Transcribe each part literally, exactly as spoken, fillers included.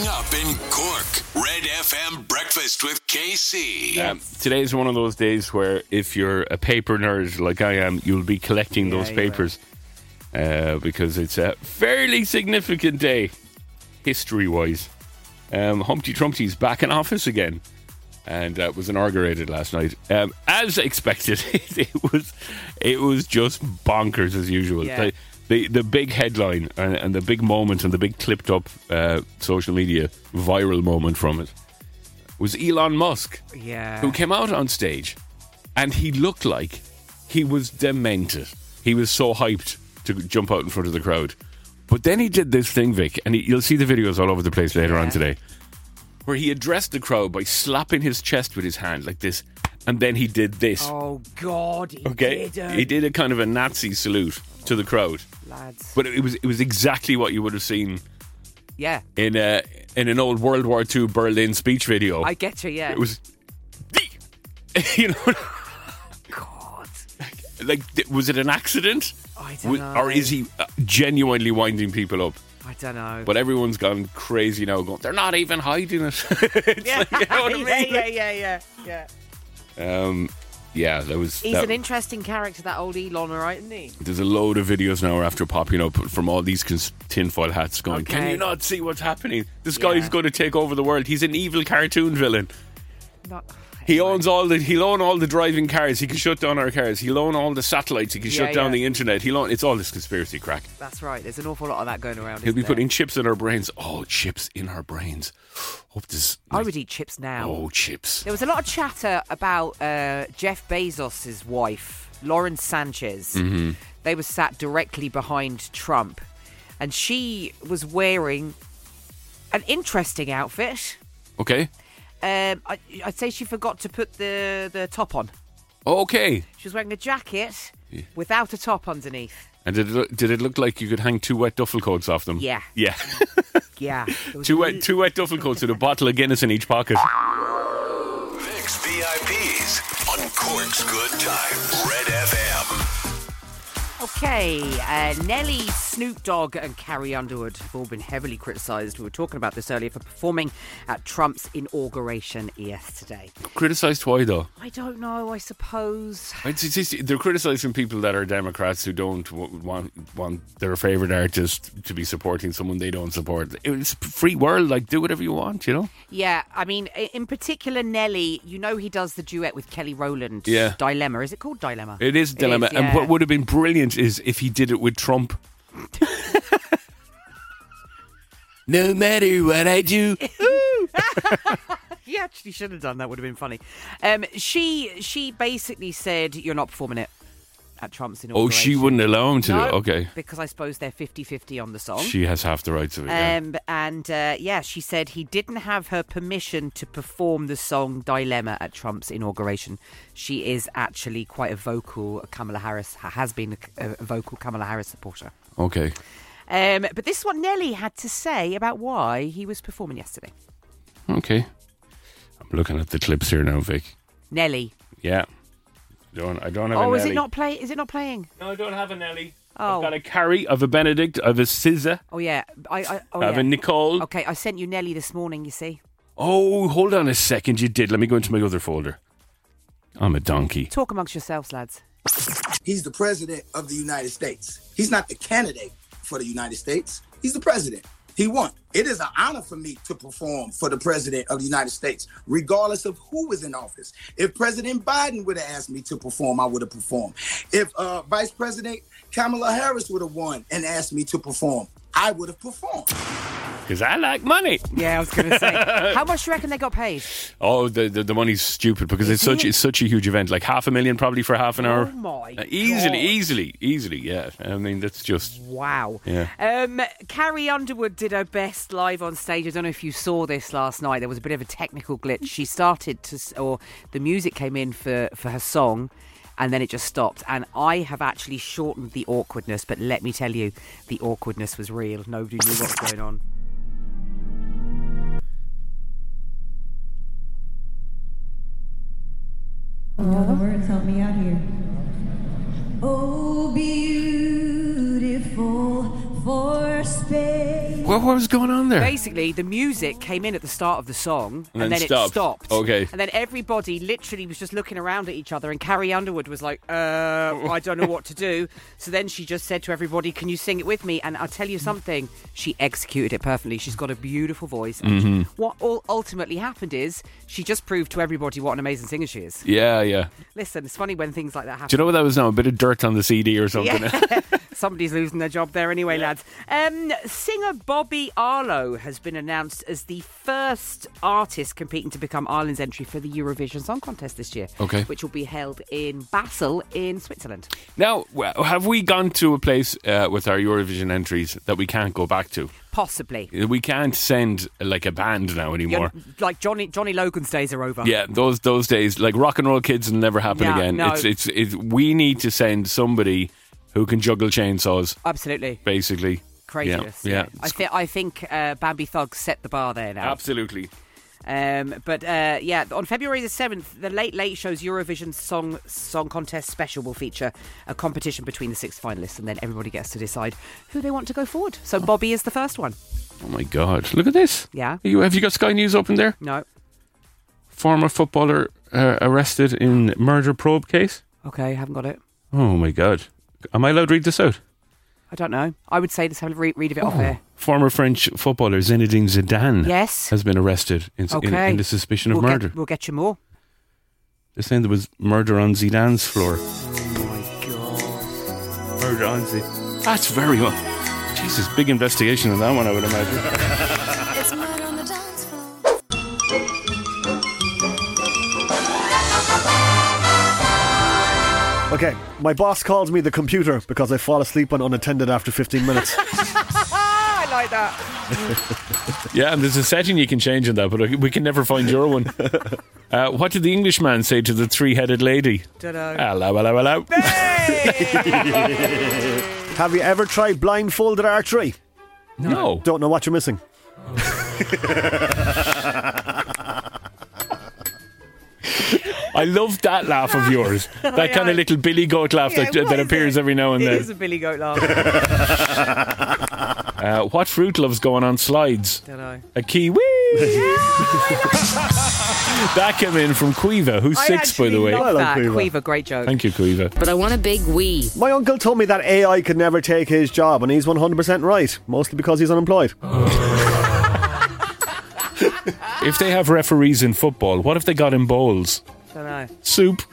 Coming up in Cork, Red F M Breakfast with K C. Um, today is one of those days where if you're a paper nerd like I am, you'll be collecting Yeah, those you papers uh, because it's a fairly significant day, history-wise. Um, Humpty Trumpty's back in office again and uh, was inaugurated last night. Um, as expected, it, it was it was just bonkers as usual. Yeah. The, the, the big headline and, and the big moment and the big clipped up uh, social media viral moment from it was Elon Musk, Yeah. who came out on stage and he looked like he was demented. He was so hyped to jump out in front of the crowd. But then he did this thing, Vic, and he, you'll see the videos all over the place later Yeah. on today, where he addressed the crowd by slapping his chest with his hand like this, and then he did this. Oh, God, he okay, didn't. he did a kind of a Nazi salute to the crowd, Lads. but it was it was exactly what you would have seen Yeah. in a in an old World War Two Berlin speech video. I get you, yeah. It was, you know, God. like, was it an accident? I don't know. Or is he uh, genuinely winding people up? I don't know. But everyone's gone crazy now, going, they're not even hiding it. It's yeah. like, you know what I mean? yeah, yeah, yeah, yeah, yeah. Um, yeah, that was. He's that, an interesting character, that old Elon, all right, isn't he? There's a load of videos now after popping up from all these cons- tinfoil hats going, Okay. can you not see what's happening? This Yeah. guy's going to take over the world. He's an evil cartoon villain. Not, He owns all the. He'll own all the driving cars. He can shut down our cars. He'll own all the satellites. He can Yeah, shut down yeah. the internet. He'll own. It's all this conspiracy crack. That's right. There's an awful lot of that going around. He'll isn't be there? putting chips in our brains. Oh, chips in our brains. Hope this. I would eat chips now. Oh, chips. There was a lot of chatter about uh, Jeff Bezos' wife, Lauren Sanchez. Mm-hmm. They were sat directly behind Trump, and she was wearing an interesting outfit. Okay. Um, I, I'd say she forgot to put the, the top on. Okay. She was wearing a jacket Yeah. without a top underneath. And did it look, did it look like you could hang two wet duffel coats off them? Yeah. Yeah. Yeah. There was two a wet l- two wet duffel coats with a bottle of Guinness in each pocket. Vic's V I Ps on Cork's Good Time, Red F M. Okay, uh, Nelly, Snoop Dogg and Carrie Underwood have all been heavily criticised. We were talking about this earlier for performing at Trump's inauguration yesterday. Criticised why though? I don't know, I suppose. It's, it's, it's, they're criticising people that are Democrats who don't w- want want their favourite artist to be supporting someone they don't support. It's a free world, like do whatever you want, you know? Yeah, I mean, i- in particular, Nelly, you know he does the duet with Kelly Rowland. Yeah. Dilemma. Is it called Dilemma? It is a dilemma. is, And yeah. what would have been brilliant is if he did it with Trump. No matter what I do. He actually should have done that. Would have been funny. Um, she she basically said you're not performing it at Trump's Oh, inauguration. she wouldn't allow him to No, do it. Okay. because I suppose they're fifty-fifty on the song. She has half the rights of it. Yeah. Um, and uh, yeah, she said he didn't have her permission to perform the song Dilemma at Trump's inauguration. She is actually quite a vocal Kamala Harris, has been a, a vocal Kamala Harris supporter. Okay. Um, but this is what Nelly had to say about why he was performing yesterday. Okay. I'm looking at the clips here now, Vic. Nelly. Yeah. Don't I don't have a Oh, is Nelly. it not play? Is it not playing? No, I don't have a Nelly. Oh. I've got a Carrie, I've a Benedict, I've a S Z A, Oh yeah. I. I oh, I've yeah. a Nicole. Okay, I sent you Nelly this morning. You see. Oh, hold on a second. You did. Let me go into my other folder. I'm a donkey. Talk amongst yourselves, lads. He's the president of the United States. He's not the candidate for the United States. He's the president. He won. It is an honor for me to perform for the president of the United States, regardless of who was in office. If President Biden would have asked me to perform, I would have performed. If uh, Vice President Kamala Harris would have won and asked me to perform, I would have performed. Because I like money. Yeah, I was going to say. How much do you reckon they got paid? Oh, the the, the money's stupid because it's Is such it? it's such a huge event. Like half a million probably for half an hour. Oh my Uh, easily, God. easily, easily. Yeah. I mean, that's just. Wow. Yeah. Um, Carrie Underwood did her best live on stage. I don't know if you saw this last night. There was a bit of a technical glitch. She started to, s- or the music came in for, for her song, and then it just stopped. And I have actually shortened the awkwardness, but let me tell you, the awkwardness was real. Nobody knew what was going on. All the words help me out here. Oh, beautiful for space. What, what was going on there? Basically, the music came in at the start of the song, And and, then then, stopped. it stopped. Okay. And then everybody literally was just looking around at each other, and Carrie Underwood was like, uh, I don't know what to do. So then she just said to everybody, can you sing it with me? And I'll tell you something, she executed it perfectly. She's got a beautiful voice. And Mm-hmm. what all ultimately happened is she just proved to everybody what an amazing singer she is. Yeah, yeah. Listen, it's funny when things like that happen. Do you know what that was now? A bit of dirt on the C D or something. Yeah. Somebody's losing their job there anyway, lads. Um, singer Bobby Arlo has been announced as the first artist competing to become Ireland's entry for the Eurovision Song Contest this year. Okay. Which will be held in Basel in Switzerland. Now, w- have we gone to a place uh, with our Eurovision entries that we can't go back to? Possibly. We can't send like a band now anymore. You're- like Johnny Johnny Logan's days are over. Yeah, those those days, like rock and roll kids, will never happen Yeah, again. no. It's, it's it's we need to send somebody who can juggle chainsaws, Absolutely. basically. Craziness. Yeah, yeah. I, th- I think uh, Bambi Thugs set the bar there now. Absolutely. Um, but uh, yeah, on February the seventh, the Late Late Show's Eurovision Song Song Contest special will feature a competition between the six finalists, and then everybody gets to decide who they want to go forward. So Bobby is the first one. Oh my God! Look at this. Yeah. You, have you got Sky News open there? No. Former footballer uh, arrested in murder probe case. Okay, haven't got it. Oh my God! Am I allowed to read this out? I don't know. I would say let's have a re- read of it off here. Former French footballer Zinedine Zidane Yes. has been arrested in, in, Okay. in the suspicion of we'll murder. Get, we'll get you more. They're saying there was murder on Zidane's floor. Oh my God. Murder on Zidane. That's very well. Jesus, big investigation on that one, I would imagine. It's murder on the dance floor. Okay, my boss calls me the computer because I fall asleep when unattended after fifteen minutes. I like that. Yeah, and there's a setting you can change in that, but we can never find your one. Uh, what did the Englishman say to the three-headed lady? Dunno. Hello, hello, hello. Have you ever tried blindfolded archery? No. Don't know what you're missing. I love that laugh of yours. That Aye, kind aye. of little Billy Goat laugh Yeah, that, what that is appears it? every now and It then. is a Billy Goat laugh. Uh, what fruit loves going on slides? Dunno. A kiwi. That came in from Quiva, who's I six, by the actually way. love I like that. Quiva. Quiva, great joke. Thank you, Quiva. But I want a big wee. My uncle told me that A I could never take his job, and he's one hundred percent right, mostly because he's unemployed. If they have referees in football, what if they got in bowls? Dunno. Soup.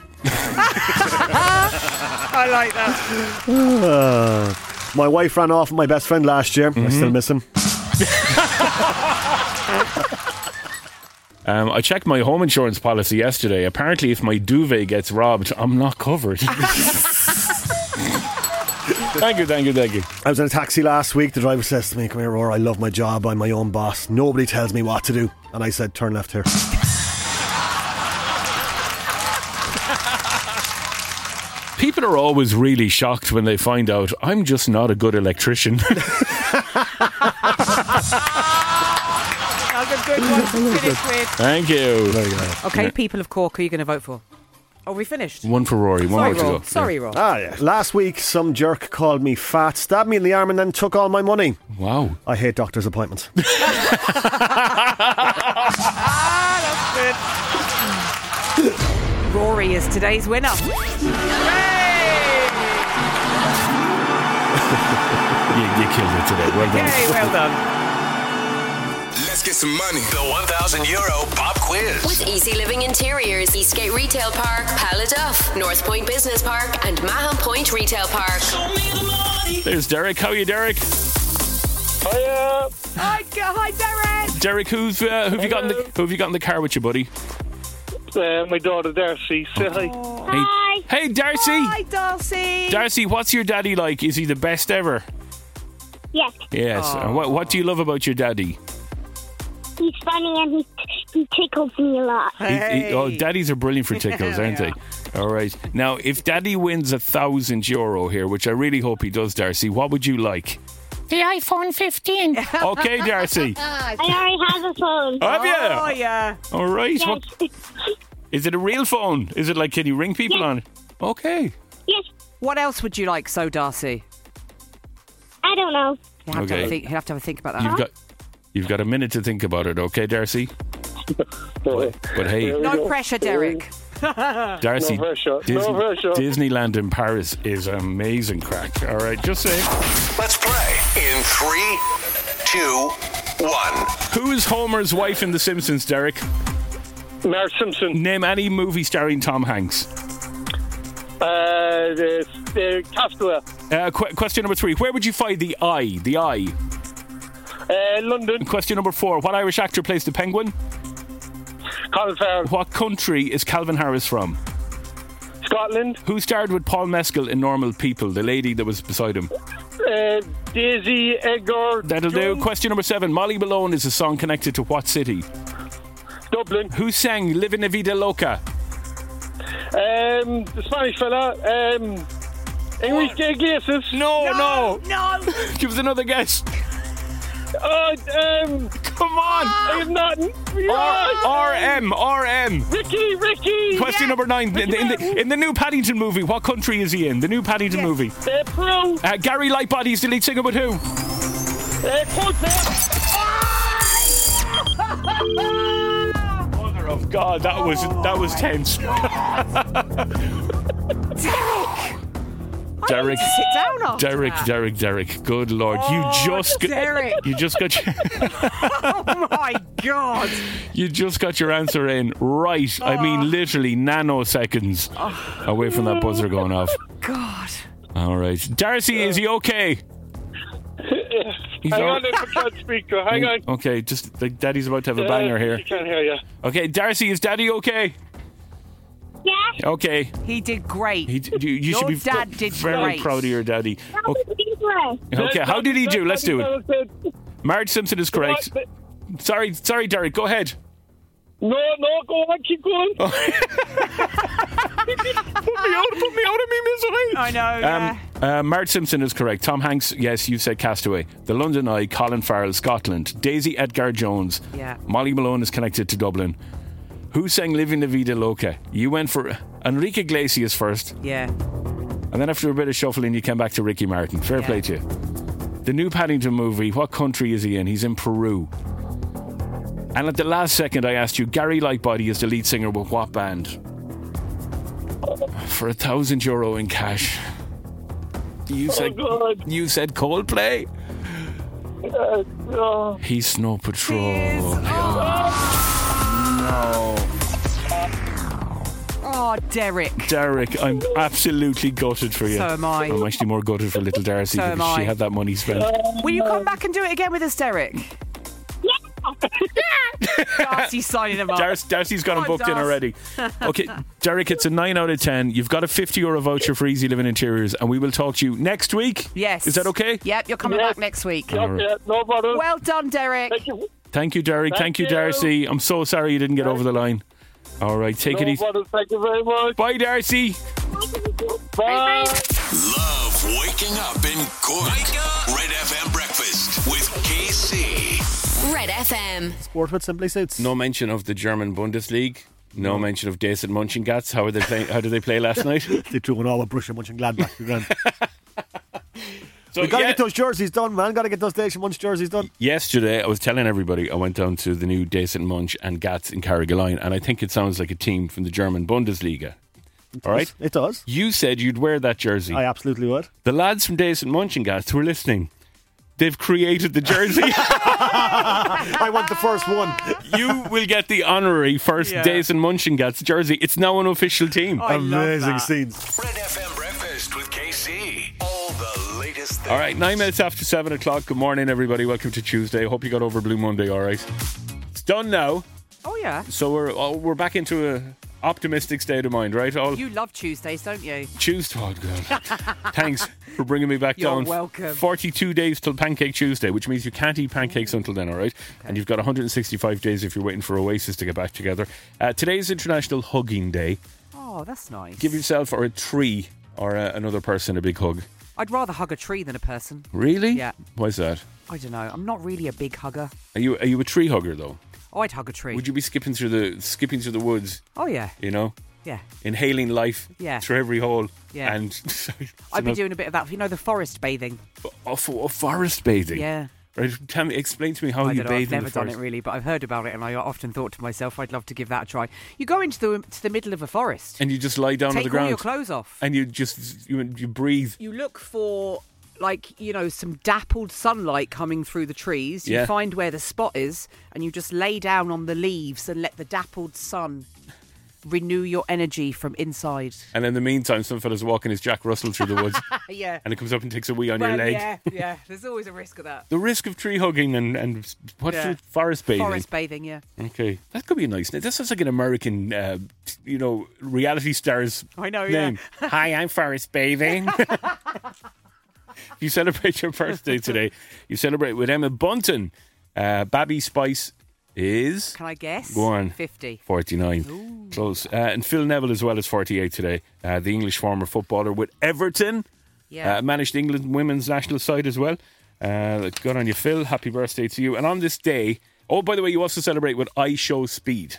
I like that. Uh, my wife ran off with my best friend last year. I still miss him. Um, I checked my home insurance policy yesterday. Apparently, if my duvet gets robbed, I'm not covered. Thank you, thank you, thank you. I was in a taxi last week. The driver says to me, "Come here, Roar, I love my job. I'm my own boss. Nobody tells me what to do." And I said, "Turn left here." People are always really shocked when they find out I'm just not a good electrician. That's a good one to finish with. Thank you. Okay, people of Cork, who are you going to vote for? Oh, we finished? One for Rory, one Sorry, more to Rob. go. Sorry, Rob. Ah, yeah. Last week, some jerk called me fat, stabbed me in the arm, and then took all my money. Wow. I hate doctor's appointments. Rory is today's winner. You, you killed it today. Well done. Yay, well done. Let's get some money. The one thousand euro pop quiz. With Easy Living Interiors, Eastgate Retail Park, Paladuff, North Point Business Park, and Mahon Point Retail Park. There's Derek. How are you, Derek? Hi, hi, Derek. Derek, who's uh, who have you got in the who have you got in the car with you, buddy? Uh, my daughter Darcy. Say hi. Hey, hey, Darcy. Hi, Darcy. Darcy, what's your daddy like? Is he the best ever? Yes, Yes. And what what do you love about your daddy? he's funny and he he tickles me a lot. He- he- oh, daddies are brilliant for tickles, aren't they? All right. Now, if daddy wins a thousand euro here, which I really hope he does, Darcy, what would you like? The iPhone fifteen. Okay, Darcy. I already have a phone. Have you? Oh, yeah. All right. Yes. What, is it a real phone? Is it like, can you ring people Yes. on it? Okay. Yes, What else would you like, so, Darcy? I don't know. He'll have, to, Okay. have a think, he'll have to have a think about that. You've got you've got a minute to think about it, okay, Darcy? But, but hey, No pressure, Derek. Darcy, No pressure. Dis- No pressure. Disneyland in Paris is amazing crack. All right, just saying. Let's play in three, two, one. Who is Homer's wife in The Simpsons, Derek? Marge Simpson. Name any movie starring Tom Hanks. Uh, the, the Castaway. Uh, qu- question number three. Where would you find the eye? The eye. Uh, London. Question number four. What Irish actor plays the Penguin? Colin Farrell. What country is Calvin Harris from? Scotland. Who starred with Paul Mescal in Normal People? The lady that was beside him. Uh, Daisy Edgar. That'll do. Jones. Question number seven. Molly Malone is a song connected to what city? Dublin. Who sang Livin' La Vida Loca? Um, the Spanish fella. Um, Enrique Iglesias. No, no. No. Give us another guess. Uh, um, Come on. I have nothing. R M. R M. Ricky, Ricky. Question number nine. In the, in, the, in the new Paddington movie, what country is he in? The new Paddington Yes. movie. Uh, Peru. Uh, Gary Lightbody is the lead singer with who? Uh, Coldplay. Mother of God, that was that was tense. Derek. I need to sit down after Derek, that. Derek, Derek. Good Lord, Oh, you just got, Derek. you just got your, Oh my God. you just got your answer in right. I Oh. mean, literally nanoseconds away from that buzzer going off. God. All right, Darcy, is he okay? He's Hang all- on, if I can't speak. Hang on. Okay, just like Daddy's about to have a Uh, banger here. I can't hear you. Okay, Darcy, is Daddy okay? Yeah. Okay, He did great. he, you, you Your should be dad did very great. proud of your daddy. That was easy. Okay, how did he do? Let's do it. Marge Simpson is correct. Sorry, sorry, Derek. Go ahead. No, no, go on, keep going. Put me out, put me out of me misery. I know. Um, yeah. uh, Marge Simpson is correct. Tom Hanks, yes, you said Castaway. The London Eye, Colin Farrell, Scotland. Daisy Edgar Jones. Yeah. Molly Malone is connected to Dublin. Who sang Living La Vida Loca? You went for Enrique Iglesias first, Yeah. and then after a bit of shuffling, you came back to Ricky Martin. Fair Yeah. play to you. The new Paddington movie, what country is he in? He's in Peru. And at the last second, I asked you, Gary Lightbody is the lead singer with what band? For a thousand euro in cash. You said God. you said Coldplay. Uh, oh. He's Snow Patrol. Oh, Derek. Derek, I'm absolutely gutted for you. So am I. I'm actually more gutted for little Darcy So am because she I. had that money spent. Will you come back and do it again with us, Derek? Darcy's signing him up. Dar- Darcy's got him Come on, booked in Darcy. already. Okay, Derek, it's a nine out of ten. You've got a fifty euro voucher for Easy Living Interiors, and we will talk to you next week. Yes. Is that okay? Yep, you're coming Yes. back next week. All right. Yeah, no bother. Well done, Derek. Thank you. Thank you, Derek. Thank, Thank you, you. Darcy. I'm so sorry you didn't get over the line. All right, take No it easy. bother. Thank you very much. Bye, Darcy. Bye. Love waking up in Cork. Red F M breakfast with K C. Red F M. Sport with Simply Suits. No mention of the German Bundesliga. No mention of Dayset Mönchengladbach. How are they playing? How did they play last night? They threw an all with Borussia Mönchengladbach. You're grand. So We got to yeah, get those jerseys done, man. Got to get those Station Munch jerseys done. yesterday, I was telling everybody I went down to the new Dayset Munch and Gats in Carrigaline, and I think it sounds like a team from the German Bundesliga. All right. It does. You said you'd wear that jersey. I absolutely would. The lads from Dayset Munch and Gats who are listening, they've created the jersey. I want the first one. You will get the honorary first Yeah. Dayset Munch and Gats jersey. It's now an official team. I love Amazing that. scenes. Red F M breakfast with K C. All the latest things. All right, nine minutes after seven o'clock. Good morning, everybody. Welcome to Tuesday. Hope you got over Blue Monday. All right, it's done now. Oh, yeah. So we're oh, we're back into a optimistic state of mind, right? All You love Tuesdays, don't you? Tuesday. Oh God! Thanks for bringing me back You're down. welcome. Forty-two days till Pancake Tuesday, which means you can't eat pancakes until then. All right, and you've got one hundred sixty-five days if you're waiting for Oasis to get back together. Uh, today's International Hugging Day. Oh, that's nice. Give yourself or a tree or uh, another person a big hug. I'd rather hug a tree than a person. Really? Yeah. Why's that? I don't know. I'm not really a big hugger. Are you are you a tree hugger though? Oh, I'd hug a tree. Would you be skipping through the skipping through the woods? Oh, yeah. You know, Yeah. Inhaling life Yeah. through every hole. Yeah. And sorry, I've been so doing a bit of that. You know, the forest bathing. now- oh, for, oh, forest bathing. Yeah. Right. Tell me, explain to me how I you don't know, bathe I've in never the done forest. it really, but I've heard about it, and I often thought to myself, I'd love to give that a try. You go into the to the middle of a forest, And you just lie down take on the all ground. your clothes off. And you just you, you breathe. You look for, like, you know, some dappled sunlight coming through the trees. You Yeah. find where the spot is, and you just lay down on the leaves and let the dappled sun renew your energy from inside. And in the meantime, some fella's walking his Jack Russell through the woods. Yeah. And it comes up and takes a wee on Well, your leg. yeah, yeah. There's always a risk of that. The risk of tree hugging and, and what's Yeah. it? Forest bathing. Forest bathing, yeah. Okay, that could be nice. This sounds like an American, uh, t- you know, reality star's I know, yeah. name. Hi, I'm Forest Bathing. You celebrate your birthday today. You celebrate with Emma Bunton. Uh, Babby Spice is... Can I guess? Go on. fifty. forty-nine. Close. Uh, and Phil Neville as well is forty-eight today. Uh, the English former footballer with Everton. Yeah. Uh, managed England women's national side as well. Uh, good on you, Phil. Happy birthday to you. And on this day... Oh, by the way, you also celebrate with I Show Speed.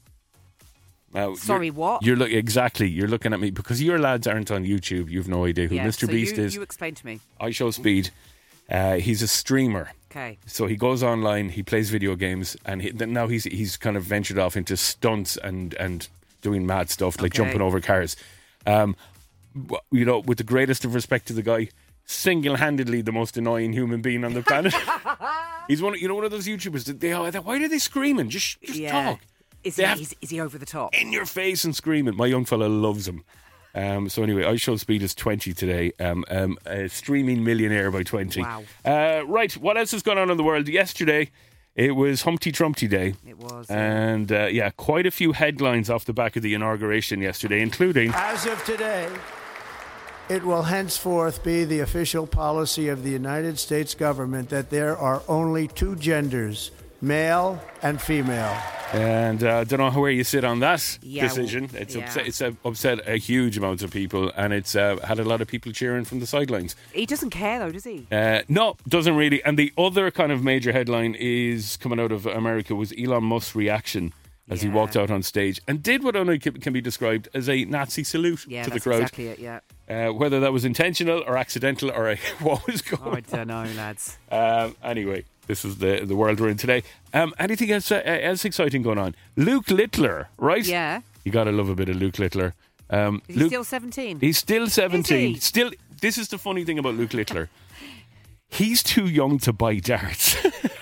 Now, Sorry, you're- what? You're look exactly. You're looking at me because your lads aren't on YouTube. You've no idea who Yeah, Mister so Beast you, is. You explain to me. I Show Speed. Uh, he's a streamer. Okay. So he goes online, he plays video games, and he, then now he's he's kind of ventured off into stunts and, and doing mad stuff like Okay. jumping over cars. Um, w- you know, with the greatest of respect to the guy, single-handedly the most annoying human being on the planet. He's one, of, you know, one of those YouTubers that they are. Why are they screaming? Just, just Yeah. talk. Is They he, have- is, is he over the top? in your face and screaming. My young fella loves him. Um, so anyway, I Show Speed is twenty today. Um, um, a streaming millionaire by twenty. Wow. Uh, right, what else has gone on in the world? Yesterday, it was Humpty Trumpty Day. It was. And uh, yeah, quite a few headlines off the back of the inauguration yesterday, including... As of today, it will henceforth be the official policy of the United States government that there are only two genders, male and female. And I uh, don't know where you sit on that Yeah, decision. well, It's yeah. upset, it's uh, upset a huge amount of people, and it's uh, had a lot of people cheering from the sidelines. He doesn't care, though, does he? Uh, no, doesn't really. And the other kind of major headline is coming out of America was Elon Musk's reaction as he Yeah. walked out on stage and did what only can can be described as a Nazi salute Yeah, to the that's crowd. exactly it, yeah. Uh, whether that was intentional or accidental or a, what was going Oh, I don't know, lads. um, anyway, this is the the world we're in today. Um, anything else, uh, else exciting going on? Luke Littler, right? Yeah. You got to love a bit of Luke Littler. Um, Is he Luke, still seventeen? He's still seventeen. he? Still, this is the funny thing about Luke Littler. He's too young to buy darts.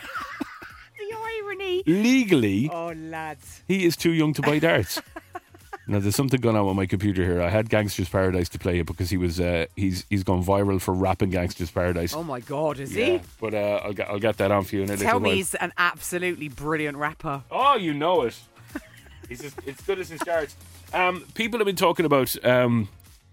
The irony. Legally, Oh, lads. he is too young to buy darts. Now, there's something going on with my computer here. I had Gangster's Paradise to play it because he was uh, he's he's gone viral for rapping Gangster's Paradise. Oh, my God, is Yeah, he? but uh, I'll get I'll get that on for you in a Tell little me while. he's an absolutely brilliant rapper. Oh, you know it. He's as, it's good as his darts. Um, people have been talking about um,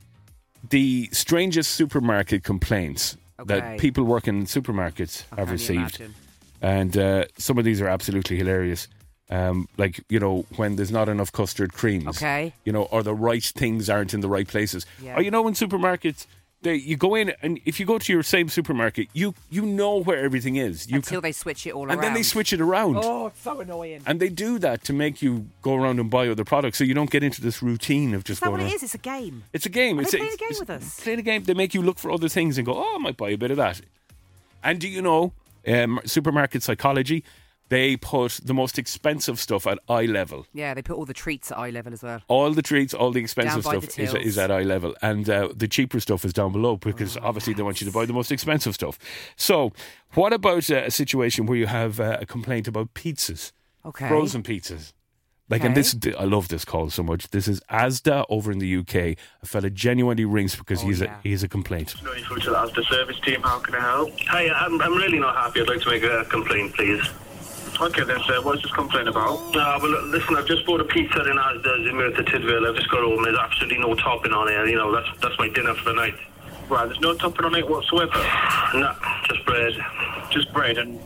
the strangest supermarket complaints that Okay. people working in supermarkets How have can you received. imagine? And uh, some of these are absolutely hilarious. Um, like, you know, when there's not enough custard creams. Okay. You know, or the right things aren't in the right places. Yeah. Or, you know, in supermarkets, they, you go in and if you go to your same supermarket, you you know where everything is. You Until they switch it all and around. then they switch it around. Oh, it's so annoying. And they do that to make you go around and buy other products so you don't get into this routine of just Is that going what it around. is? It's a game. It's a game. Are it's they a, playing a game it's- with us? Playing a game. They make you look for other things and go, oh, I might buy a bit of that. And do you know, um, supermarket psychology, they put the most expensive stuff at eye level. Yeah, they put all the treats at eye level as well. All the treats, all the expensive Down by stuff the is, tills. is at eye level. And uh, the cheaper stuff is down below because Oh, obviously they want you to buy the most expensive stuff. So, what about uh, a situation where you have uh, a complaint about pizzas? Okay. Frozen pizzas. Like, and Okay. this, I love this call so much. This is Asda over in the U K. A fella genuinely rings because Oh, he's yeah. a he's a complaint. Going through to the Asda service team, how can I help? Hi, I'm, I'm really not happy. I'd like to make a complaint, please. Okay then, sir. What's this complaint about? Uh, well, look, listen, I've just bought a pizza in Asda's in Merthyr Tydfil. I've just got home. There's absolutely no topping on it. You know, that's that's my dinner for the night. Right, there's no topping on it whatsoever? No, just bread. Just bread and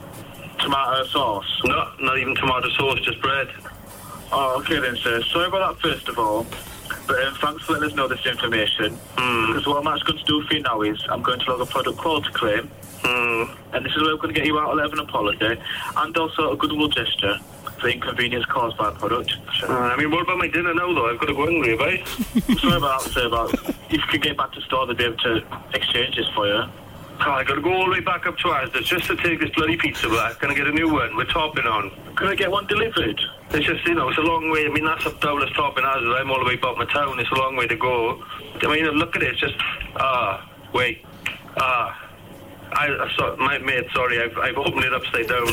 tomato sauce? No, not even tomato sauce, just bread. Oh, okay then, sir. Sorry about that, first of all. But um, thanks for letting us know this information. Mm. Because what I'm actually going to do for you now is I'm going to log a product quality claim. Mm. And this is where we're going to get you out of an apology and also a goodwill gesture for the inconvenience caused by a product. Uh, I mean, what about my dinner now, though? I've got to go hungry, have I? I'm sorry about that, say about if you could get back to store, they'd be able to exchange this for you. Oh, I got to go all the way back up to Asda just to take this bloody pizza back. Can I get a new one with topping on? Can I get one delivered? It's just, you know, it's a long way. I mean, that's up Dowless Topping Asda. I'm all the way back my town. It's a long way to go. I mean, look at it. It's just, ah, wait, ah. I, I saw, my mate, sorry, I've, I've opened it upside down.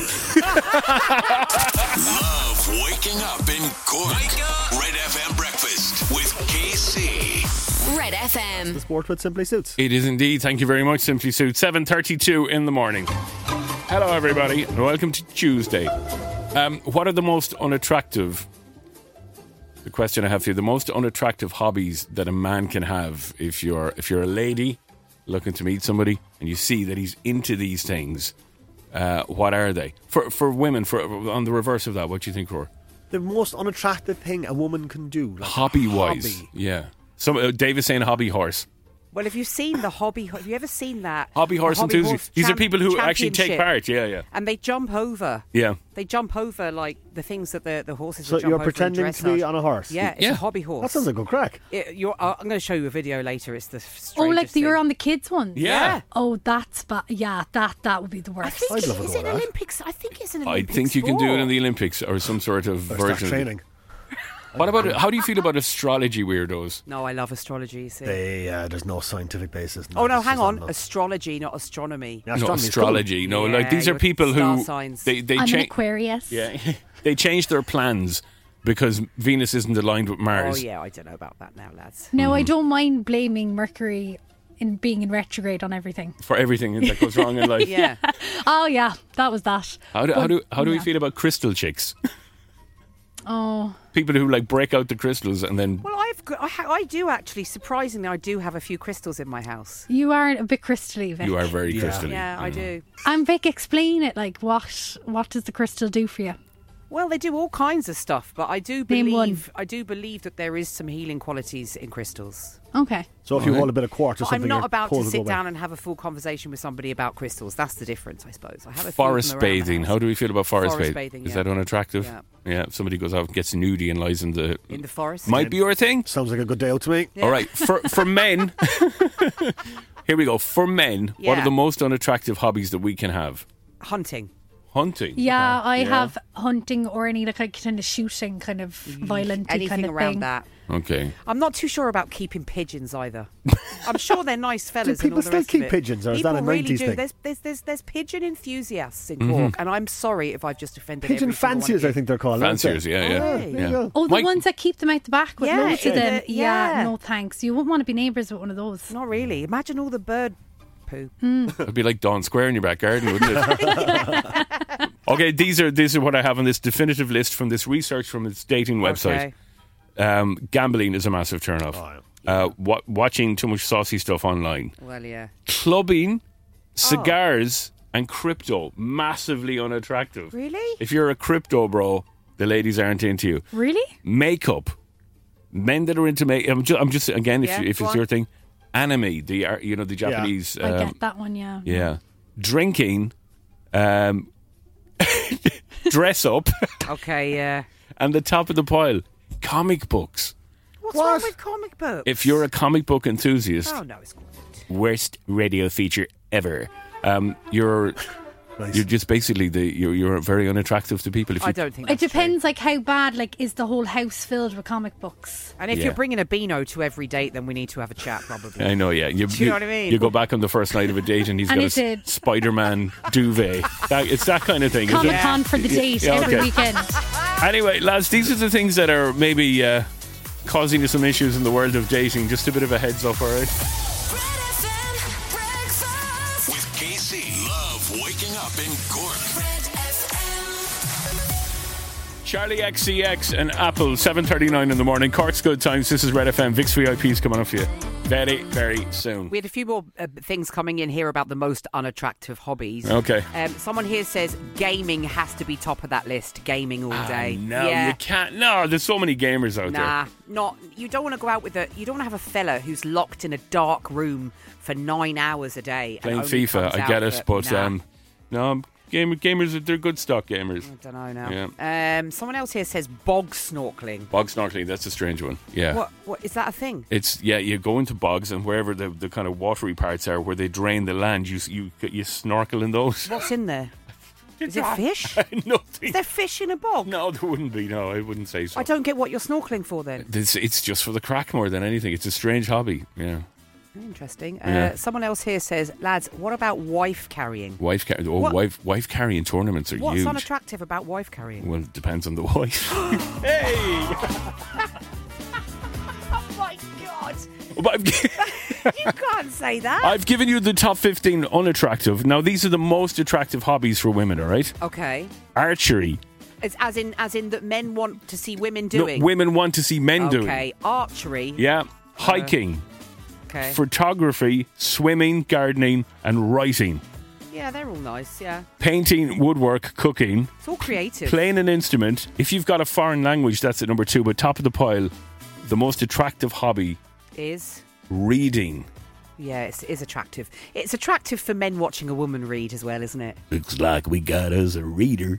Love waking up in Cork. Red F M breakfast with K C. Red F M. The sport with Simply Suits. It is indeed. Thank you very much, Simply Suits. seven thirty-two in the morning. Hello, everybody, and welcome to Tuesday. Um, what are the most unattractive... The question I have for you, the most unattractive hobbies that a man can have if you're if you're a lady looking to meet somebody and you see that he's into these things, uh, what are they? For for women, for on the reverse of that, what do you think, Roar? The most unattractive thing a woman can do. Like Hobby-wise. hobby. Yeah. Some, uh, Dave is saying hobby horse. Well, have you seen the hobby? Have you ever seen that? Hobby horse The hobby enthusiasts. horse These are champ- people who actually take championship. part. Yeah, yeah. And they jump over. Yeah. They jump over like the things that the, the horses So would jump you're over in pretending to be dressage. on a horse? Yeah, it's Yeah. a hobby horse. That sounds like a good crack. It, you're, uh, I'm going to show you a video later. It's the Oh, strangest like the, you're thing. on the kids one. Yeah. Oh, that's ba- yeah. That that would be the I worst. think I'd it, love to is go it with that. Olympics? I think it's an I Olympic think you can do it sport. in the Olympics or some sort of Or version. start training. What about it? How do you feel about astrology weirdos? No, I love astrology. You see. They, uh, there's no scientific basis. oh no, it's hang just on. not- Astrology, not astronomy. Yeah, No, astronomy's astrology. No, Yeah, like these are your people star who signs. they they I'm an change. Aquarius. Yeah, they change their plans because Venus isn't aligned with Oh Mars. yeah, I don't know about that now, lads. No, Mm-hmm. I don't mind blaming Mercury in being in retrograde on everything. For everything that goes wrong in life. Yeah. Oh yeah, that was that. How do how But, do how do we yeah. feel about crystal chicks? Oh, People who like break out the crystals and then Well, I've got, I, ha- I do actually. Surprisingly, I do have a few crystals in my house. you are a bit crystally, Vic. you are very Yeah. crystally. Yeah, I do. And Vic, explain it. Like, what what does the crystal do for you? Well, they do all kinds of stuff, but I do Name one. believe I do believe that there is some healing qualities in crystals. Okay. So if you Okay. hold a bit of quartz or But something, I'm not your about to pores will sit go away. down and have a full conversation with somebody about crystals. That's the difference, I suppose. I have a few Forest of them around the bathing. house. How do we feel about forest, Forest bathing? bathing, Is yeah. that unattractive? Yeah. Yeah, if somebody goes out and gets nudie and lies in the in the forest? might be your thing. Sounds like a good day out to me. Yeah. All right, for for men. Here we go. For men, what are Yeah. the most unattractive hobbies that we can have? Hunting. Hunting. Yeah, I Yeah. have hunting or any like kind of shooting, kind of violent Anything kind of around thing. that. Okay. I'm not too sure about keeping pigeons either. I'm sure they're nice fellas. people and all the still rest keep of it. pigeons, or is People that a really nineties do. thing? There's, there's, there's, there's pigeon enthusiasts in Mm-hmm. Cork, and I'm sorry if I've just offended Pigeon every single one of fanciers, you. I think they're called. aren't they? Fanciers, yeah, yeah. Oh, There you yeah. go. Oh, the Mike- ones that keep them out the back with Yeah, loads of in them. the- yeah. yeah. no thanks. You wouldn't want to be neighbours with one of those. Not really. Imagine all the bird poo. It'd be like Dawn Square in your back garden, wouldn't it? Okay, these are these are what I have on this definitive list from this research from this dating website. Okay. Um, gambling is a massive turn-off. Oh, uh, wa- watching too much saucy stuff online. Well, yeah. Clubbing, Oh. cigars, and crypto. Massively unattractive. Really? If you're a crypto bro, the ladies aren't into you. Really? Makeup. Men that are into makeup. I'm just, I'm just again, if, Yeah, if go it's on. your thing. Anime, the ar- you know the Japanese. I um, get that one, yeah. yeah. Drinking, um, dress up, Okay, yeah. and the top of the pile, comic books. What's What? wrong with comic books? If you're a comic book enthusiast, Oh, no, it's good. worst radio feature ever. Um, you're Nice. you're just basically the you're, you're very unattractive to people. If you, I don't think It that's depends, like how bad. Like, is the whole house filled with comic books? And if Yeah. you're bringing a Beano to every date, then we need to have a chat, probably. I know, yeah. You, Do you know what I mean? You go back on the first night of a date and he's And got a it's a- s- Spider-Man duvet. That, it's that kind of thing. is it? Comic Con for the date Yeah, every okay. weekend. Anyway, lads, these are the things that are maybe uh, causing you some issues in the world of dating. Just a bit of a heads up, all right? Red F M breakfast. With K C. Love waking up in Cork. Red F M. Charlie X C X and Apple, seven thirty-nine in the morning. Cork's Good Times. This is Red F M. Vix V I P's coming up for you very, very soon. We had a few more uh, things coming in here about the most unattractive hobbies. Okay. Um, someone here says gaming has to be top of that list. Gaming all day. No, yeah. you can't. No, there's so many gamers out Nah, not. You don't want to go out with a. You don't want to have a fella who's locked in a dark room for nine hours a day. there. and Playing only FIFA, comes I out get it, for- but nah. um, no, Gamer, gamers, they're good stock gamers. I don't know now. Yeah. Um, someone else here says bog snorkeling. Bog snorkeling, that's a strange one. Yeah. What? What is that a thing? It's yeah. You go into bogs and wherever the, the kind of watery parts are, where they drain the land, you you you snorkel in those. What's in there? Is it fish? Nothing. Is there fish in a bog? No, there wouldn't be. No, I wouldn't say so. I don't get what you're snorkeling for then. It's, it's just for the crack more than anything. It's a strange hobby. Yeah. Interesting. Yeah. Uh, someone else here says, lads, what about wife carrying? Wife car- oh, What? wife wife carrying tournaments are What's huge. unattractive about wife carrying? Well, it depends on the wife. Hey! Oh my God! But You can't say that. I've given you the top fifteen unattractive. Now, these are the most attractive hobbies for women, all right? Okay. Archery. It's as in as in that men want to see women No, doing. women want to see men doing. Okay. Archery. Yeah. Hiking. Okay. Photography, swimming, gardening, and writing. Yeah, they're all nice. Yeah. Painting, woodwork, cooking. It's all creative. Playing an instrument. If you've got a foreign language, that's at number two. But top of the pile, the most attractive hobby, Is. reading. Yeah, it's, it is attractive. It's attractive for men watching a woman read as well, isn't it? Looks like we got us a reader.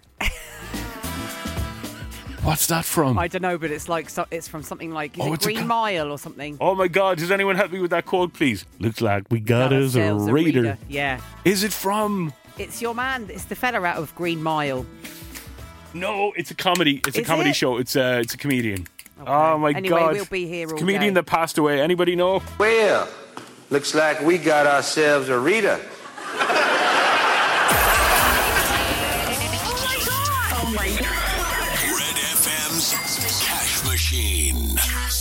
What's that from? I don't know, but it's like so, it's from something like is Oh, it it's a Green co- Mile or something. Oh my God, does anyone help me with that quote, please? Looks like we got, Got us a ourselves reader. Yeah. Is it from? It's your man. It's the fella out of Green Mile. No, it's a comedy. It's a Is comedy it? show. It's a, it's a comedian. Oh my Anyway, God. we'll be here It's a all comedian day. that passed away. Anybody know? Well, looks like we got ourselves a reader. Red F M's Cash Machine.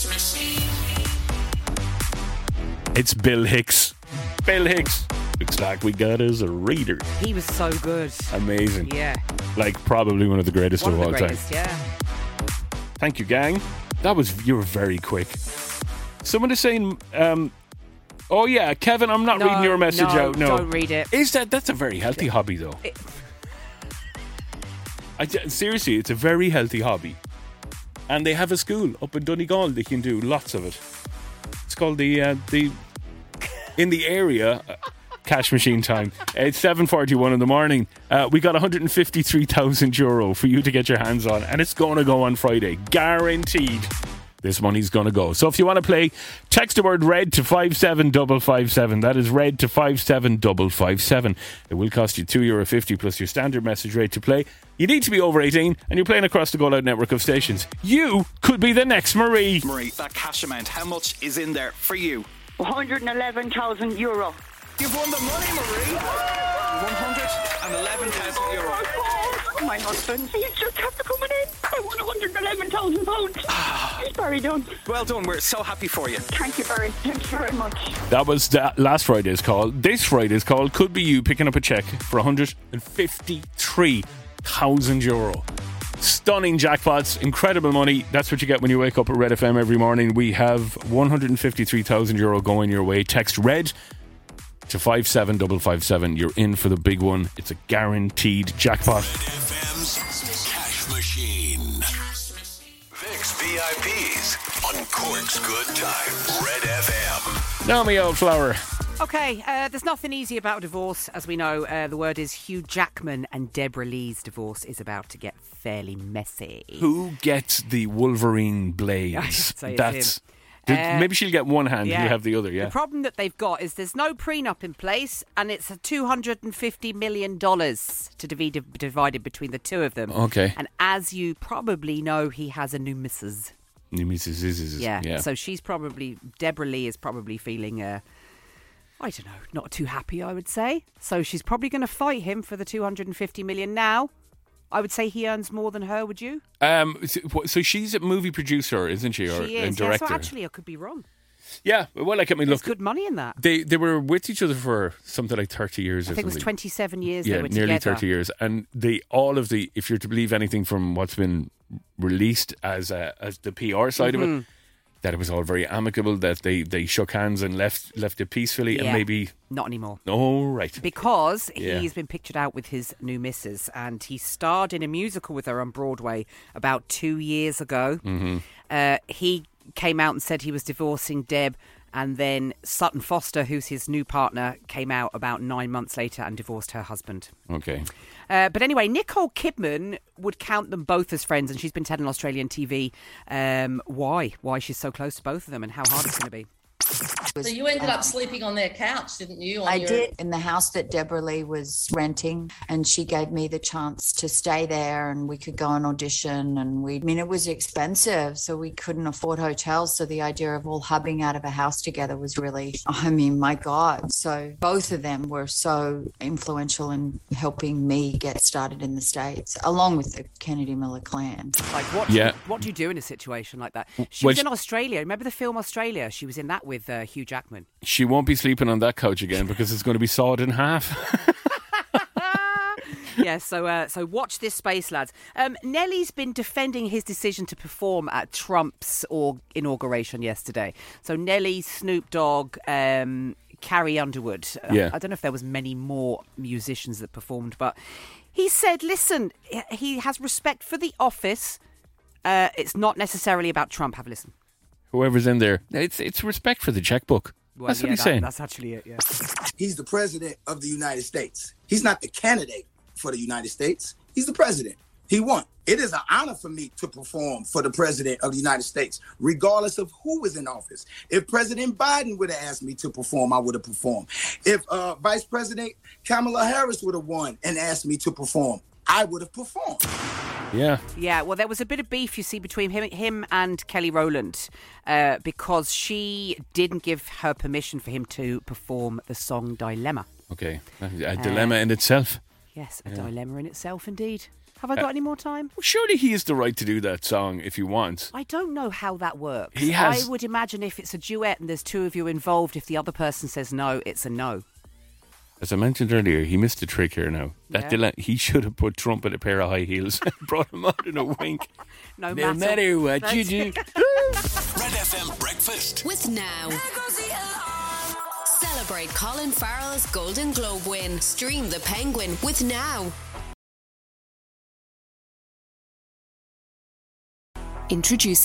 It's Bill Hicks. Bill Hicks. Looks like we got us a reader. He was so good. Amazing. Yeah. Like probably one of the greatest One of of all the time. greatest, yeah. Thank you, gang. That was you were very quick. Someone is saying, um, "Oh yeah, Kevin, I'm not No, reading your message no, out." No, don't read it. Is that that's a very healthy hobby though? It- I, seriously, it's a very healthy hobby, and they have a school up in Donegal. They can do lots of it. It's called the uh, the in the area. Uh, Cash machine time. It's seven forty-one in the morning. Uh, we got one hundred fifty-three thousand euro for you to get your hands on, and it's going to go on Friday. Guaranteed. This money's going to go. So if you want to play, text the word RED to five seven five five seven. That is RED to five seven five five seven. It will cost you two euro fifty plus your standard message rate to play. You need to be over eighteen, and you're playing across the Go Loud network of stations. You could be the next Marie. Marie, that cash amount, how much is in there for you? one hundred eleven thousand euro. You've won the money, Marie! one hundred eleven thousand euro. My husband, he's just after coming in. I won one hundred eleven thousand pounds. He's very done. Well done, we're so happy for you. Thank you very, thank you very much. That was that last Friday's call. This Friday's call could be you picking up a cheque for one hundred fifty-three thousand euro. Stunning jackpots, incredible money. That's what you get when you wake up at Red F M every morning. We have one hundred fifty-three thousand euro going your way. Text RED to five seven five five seven. You're in for the big one. It's a guaranteed jackpot. Red F M's Cash Machine. Vicks V I Ps on Cork's Good Times. Red F M. Naomi Old Flower. Okay, uh, there's nothing easy about divorce. As we know, uh, the word is Hugh Jackman and Deborah Lee's divorce is about to get fairly messy. Who gets the Wolverine blades? I should say it's That's him. Did- Uh, maybe she'll get one hand, yeah. you have the other, yeah. The problem that they've got is there's no prenup in place, and it's a two hundred fifty million dollars to be divided between the two of them. Okay. And as you probably know, he has a new missus. New missus is, Yeah. yeah. So she's probably, Deborah Lee is probably feeling, uh, I don't know, not too happy, I would say. So she's probably going to fight him for the two hundred fifty million dollars now. I would say he earns more than her, would you? Um, so, so she's a movie producer, isn't she, or She a is. Yeah, director? so actually, I could be wrong. Yeah, well, like I mean, There's look, good money in that. they they were with each other for something like thirty years. I or think it was something. twenty-seven years Yeah, they were nearly together. thirty years, and they all of the, if you're to believe anything from what's been released as a, as the P R side of it, Mhm. that it was all very amicable. That they, they shook hands and left left it peacefully, and Yeah. maybe Not anymore. oh right Because Yeah. he's been pictured out with his new missus, and he starred in a musical with her on Broadway about two years ago. Mm-hmm. Uh, he came out and said he was divorcing Deb, And then Sutton Foster, who's his new partner, came out about nine months later and divorced her husband. Okay. Uh, but anyway, Nicole Kidman would count them both as friends, and she's been telling Australian T V um, why, why she's so close to both of them and how hard it's going to be. So you ended up sleeping on their couch, didn't you? On I your... did, in the house that Deborah Lee was renting, and she gave me the chance to stay there, and we could go and audition. And we, I mean, it was expensive, so we couldn't afford hotels. So the idea of all hubbing out of a house together was really, I mean, my God. So both of them were so influential in helping me get started in the States, along with the Kennedy Miller clan. Like, what, yeah. what do you do in a situation like that? She Well, was in Australia. Remember the film Australia? She was in that with uh, Hugh Jackman. She won't be sleeping on that couch again because it's going to be sawed in half. Yeah, so uh, so watch this space, lads. Um, Nelly's been defending his decision to perform at Trump's or inauguration yesterday. So Nelly, Snoop Dogg, um, Carrie Underwood. Yeah. I don't know if there was many more musicians that performed, but he said, listen, he has respect for the office. Uh, it's not necessarily about Trump. Have a listen. Whoever's in there, it's it's respect for the checkbook. Well, that's what yeah, he's that, saying. That's actually it, yeah. He's the president of the United States. He's not the candidate for the United States. He's the president. He won. It is an honor for me to perform for the president of the United States, regardless of who was in office. If President Biden would have asked me to perform, I would have performed. If uh, Vice President Kamala Harris would have won and asked me to perform, I would have performed. Yeah. Yeah, well, there was a bit of beef, you see, between him, him and Kelly Rowland uh, because she didn't give her permission for him to perform the song Dilemma. Okay. A, a dilemma uh, in itself. Yes, a yeah. dilemma in itself, indeed. Have I got uh, any more time? Well, surely he has the right to do that song if he wants. I don't know how that works. He has... I would imagine if it's a duet and there's two of you involved, if the other person says no, it's a no. As I mentioned earlier, he missed a trick here now. That Yeah. dilemma, he should have put Trump in a pair of high heels and brought him out in a wink. No, no matter, matter what you do. Red F M Breakfast With Now. Celebrate Colin Farrell's Golden Globe win. Stream The Penguin with Now. Introducing